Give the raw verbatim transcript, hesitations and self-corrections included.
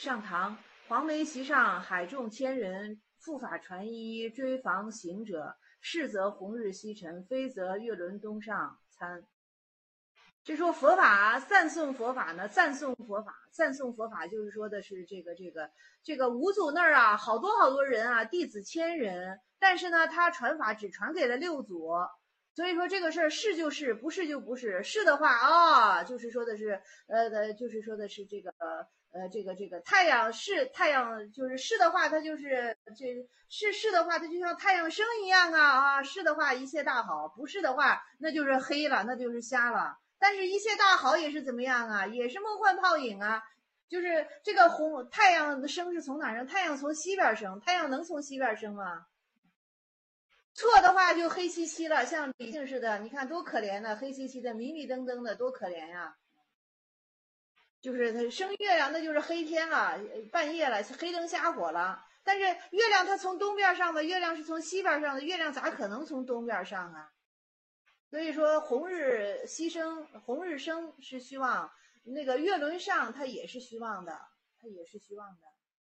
上堂，黄梅席上海众千人，复法传衣，追防行者。是则红日西沉，非则月轮东上参。这说佛法赞颂佛法呢，赞颂佛法，赞颂佛法就是说的是这个这个这个五祖那儿啊，好多好多人啊，弟子千人，但是呢，他传法只传给了六祖。所以说这个事儿是就是，不是就不是。是的话啊、哦，就是说的是，呃，就是说的是这个，呃，这个这个太阳是太阳，就是是的话，它就是这是是的话，它就像太阳升一样啊啊！是的话，一切大好；不是的话，那就是黑了，那就是瞎了。但是，一切大好也是怎么样啊？也是梦幻泡影啊！就是这个红太阳的升是从哪升？太阳从西边升，太阳能从西边升吗？错的话就黑漆漆了，像李靖似的，你看多可怜呢，黑漆漆的、迷迷瞪瞪的，多可怜呀！就是它升月亮，那就是黑天了，半夜了，黑灯瞎火了。但是月亮它从东边上的，月亮是从西边上的，月亮咋可能从东边上啊？所以说红日西升，红日升是虚妄，那个月轮上它也是虚妄的，它也是虚妄的。